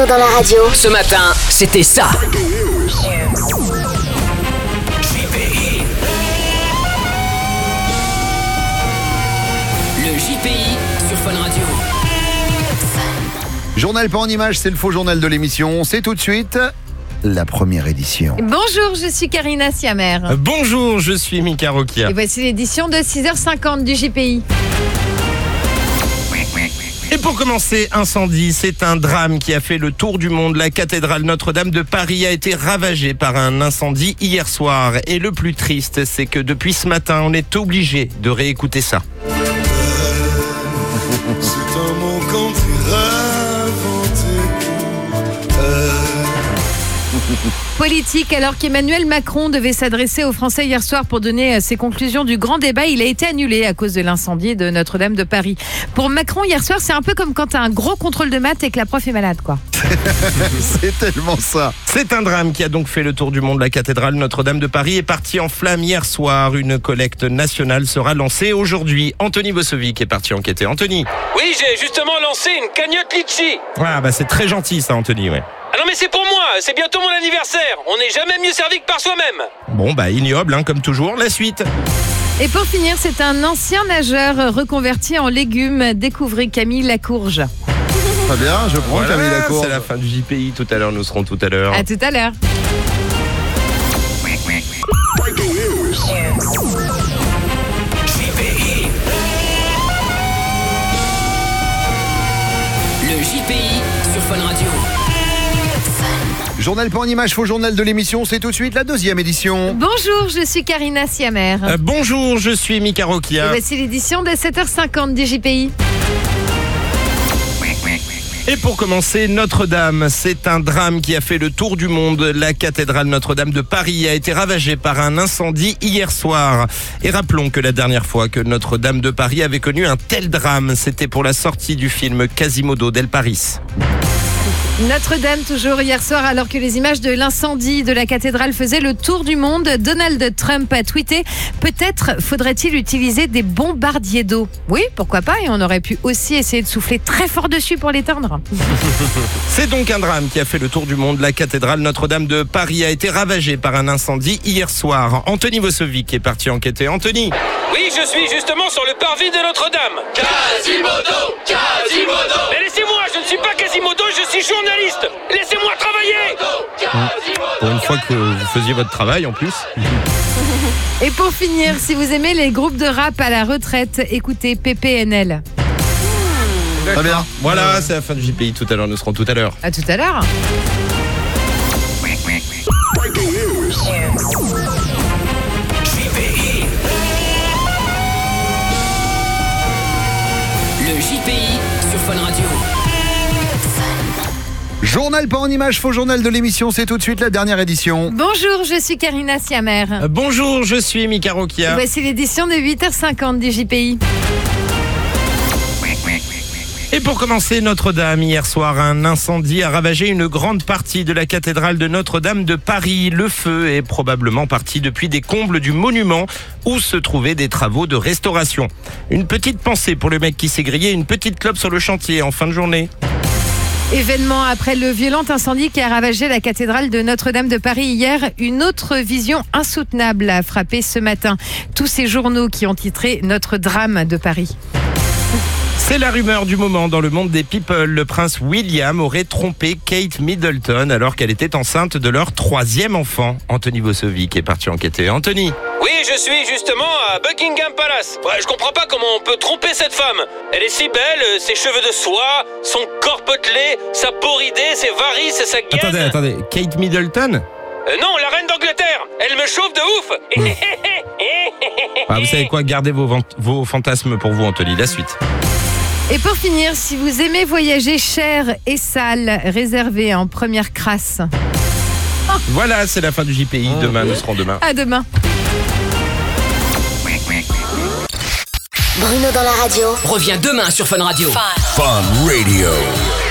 Bruno dans la radio. Ce matin, c'était ça. Le JPI sur Fun Radio. Journal pas en image, c'est le faux journal de l'émission. C'est tout de suite la première édition. Bonjour, je suis Karina Siamer. Bonjour, je suis Mika Rokia. Et voici l'édition de 6h50 du JPI. Et pour commencer, incendie, c'est un drame qui a fait le tour du monde. La cathédrale Notre-Dame de Paris a été ravagée par un incendie hier soir. Et le plus triste, c'est que depuis ce matin, on est obligé de réécouter ça. C'est un mot qu'on Politique, alors qu'Emmanuel Macron devait s'adresser aux Français hier soir pour donner ses conclusions du grand débat, il a été annulé à cause de l'incendie de Notre-Dame de Paris. Pour Macron, hier soir, c'est un peu comme quand t'as un gros contrôle de maths et que la prof est malade, quoi. C'est tellement ça. C'est un drame qui a donc fait le tour du monde. La cathédrale Notre-Dame de Paris est partie en flammes hier soir. Une collecte nationale sera lancée aujourd'hui. Anthony Bossovic est parti enquêter. Anthony. Oui, j'ai justement lancé une cagnotte litchi. Ah bah c'est très gentil ça, Anthony, ouais. Ah non mais c'est pour moi, c'est bientôt mon anniversaire. On n'est jamais mieux servi que par soi-même. Bon bah ignoble, comme toujours. La suite. Et pour finir, c'est un ancien nageur reconverti en légumes. Découvrez Camille Lacourge. Très bien, je prends Camille Lacourge. C'est la fin du JPI tout à l'heure, nous serons tout à l'heure. À tout à l'heure. Le JPI sur Fun Radio. Journal pas en image, faux journal de l'émission, c'est tout de suite la deuxième édition. Bonjour, je suis Karina Siamer. Bonjour, je suis Mika Rokia. Et voici l'édition de 7h50 du JPI. Et pour commencer, Notre-Dame, c'est un drame qui a fait le tour du monde. La cathédrale Notre-Dame de Paris a été ravagée par un incendie hier soir. Et rappelons que la dernière fois que Notre-Dame de Paris avait connu un tel drame, c'était pour la sortie du film Quasimodo del Paris. Notre-Dame, toujours hier soir, alors que les images de l'incendie de la cathédrale faisaient le tour du monde, Donald Trump a tweeté « Peut-être faudrait-il utiliser des bombardiers d'eau ». Oui, pourquoi pas, et on aurait pu aussi essayer de souffler très fort dessus pour l'éteindre. C'est donc un drame qui a fait le tour du monde. La cathédrale Notre-Dame de Paris a été ravagée par un incendie hier soir. Anthony Bossovic est parti enquêter. Anthony. Oui, je suis justement sur le parvis de Notre-Dame. Quasimodo, Quasimodo. Mais laissez-moi, je ne suis pas Quasimodo, je suis journaliste. Laissez-moi travailler. Pour une fois que vous faisiez votre travail en plus. Et pour finir, si vous aimez les groupes de rap à la retraite, écoutez PPNL. Très bien. Voilà, c'est la fin du JPI. Tout à l'heure, nous serons tout à l'heure. À tout à l'heure. Le JPI sur Fun Radio. Journal pas en image, faux journal de l'émission, c'est tout de suite la dernière édition. Bonjour, je suis Karina Siamer. Bonjour, je suis Mika Rokia. Voici l'édition de 8h50 du JPI. Et pour commencer, Notre-Dame, hier soir, un incendie a ravagé une grande partie de la cathédrale de Notre-Dame de Paris. Le feu est probablement parti depuis des combles du monument où se trouvaient des travaux de restauration. Une petite pensée pour le mec qui s'est grillé une petite clope sur le chantier en fin de journée. Événement après le violent incendie qui a ravagé la cathédrale de Notre-Dame de Paris hier, une autre vision insoutenable a frappé ce matin tous ces journaux qui ont titré « Notre drame de Paris ». C'est la rumeur du moment dans le monde des people. Le prince William aurait trompé Kate Middleton alors qu'elle était enceinte de leur 3e enfant. Anthony Bossovic est parti enquêter. Anthony. Oui, je suis justement à Buckingham Palace. Ouais, je comprends pas comment on peut tromper cette femme. Elle est si belle, ses cheveux de soie, son corps potelé, sa peau ridée, ses varices et sa gaine. Attendez. Kate Middleton ? Non, la reine d'Angleterre. Elle me chauffe de ouf. Ah, vous savez quoi ? Gardez vos fantasmes pour vous, Anthony. La suite. Et pour finir, si vous aimez voyager cher et sale, réservé en première crasse. Voilà, c'est la fin du JPI. Demain, nous serons demain. À demain. Bruno dans la radio. Reviens demain sur Fun Radio. Fun Radio.